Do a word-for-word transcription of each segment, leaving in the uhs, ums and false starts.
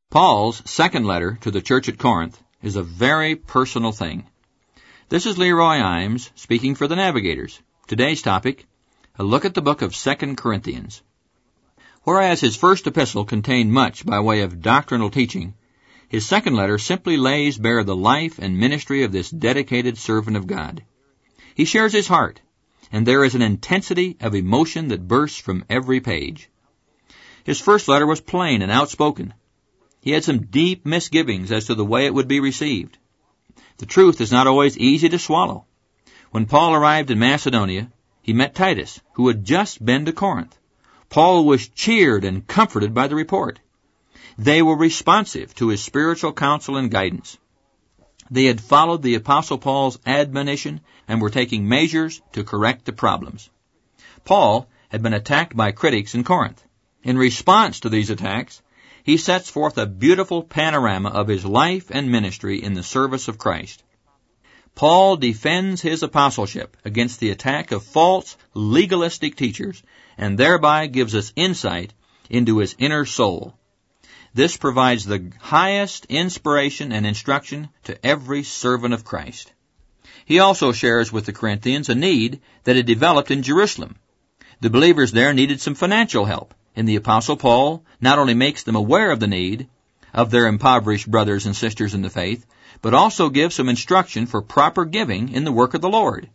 Paul's second letter to the church at Corinth is a very personal thing. This is Leroy Imes speaking for the Navigators. Today's topic, a look at the book of Second Corinthians. Whereas his first epistle contained much by way of doctrinal teaching, his second letter simply lays bare the life and ministry of this dedicated servant of God. He shares his heart, and there is an intensity of emotion that bursts from every page. His first letter was plain and outspoken. He had some deep misgivings as to the way it would be received. The truth is not always easy to swallow. When Paul arrived in Macedonia, he met Titus, who had just been to Corinth. Paul was cheered and comforted by the report. They were responsive to his spiritual counsel and guidance. They had followed the Apostle Paul's admonition and were taking measures to correct the problems. Paul had been attacked by critics in Corinth. In response to these attacks, he sets forth a beautiful panorama of his life and ministry in the service of Christ. Paul defends his apostleship against the attack of false, legalistic teachers, and thereby gives us insight into his inner soul. This provides the highest inspiration and instruction to every servant of Christ. He also shares with the Corinthians a need that had developed in Jerusalem. The believers there needed some financial help, and the Apostle Paul not only makes them aware of the need of their impoverished brothers and sisters in the faith, but also gives some instruction for proper giving in the work of the Lord.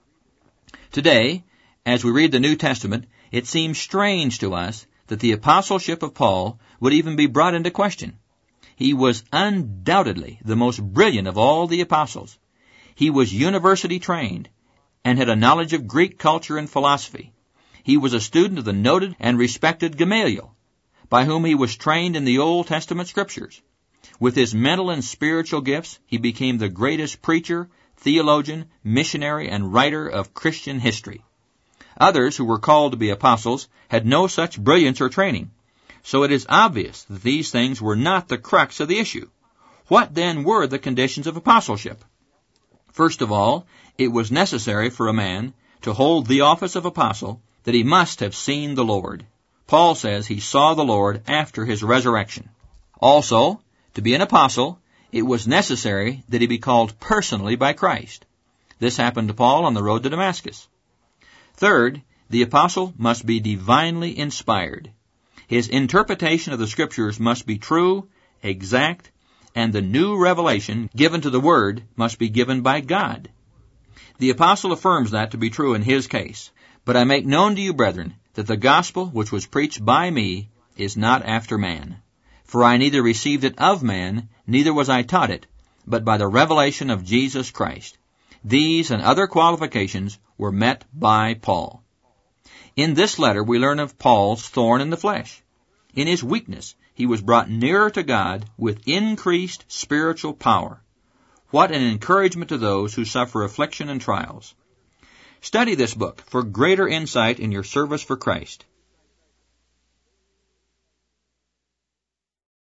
Today, as we read the New Testament, it seems strange to us that the apostleship of Paul would even be brought into question. He was undoubtedly the most brilliant of all the apostles. He was university trained and had a knowledge of Greek culture and philosophy. He was a student of the noted and respected Gamaliel, by whom he was trained in the Old Testament scriptures. With his mental and spiritual gifts, he became the greatest preacher, theologian, missionary, and writer of Christian history. Others who were called to be apostles had no such brilliance or training, so it is obvious that these things were not the crux of the issue. What then were the conditions of apostleship? First of all, it was necessary for a man to hold the office of apostle that he must have seen the Lord. Paul says he saw the Lord after his resurrection. Also, to be an apostle, it was necessary that he be called personally by Christ. This happened to Paul on the road to Damascus. Third, the apostle must be divinely inspired. His interpretation of the Scriptures must be true, exact, and the new revelation given to the Word must be given by God. The apostle affirms that to be true in his case. But I make known to you, brethren, that the gospel which was preached by me is not after man. For I neither received it of man, neither was I taught it, but by the revelation of Jesus Christ. These and other qualifications were met by Paul. In this letter we learn of Paul's thorn in the flesh. In his weakness, he was brought nearer to God with increased spiritual power. What an encouragement to those who suffer affliction and trials. Study this book for greater insight in your service for Christ.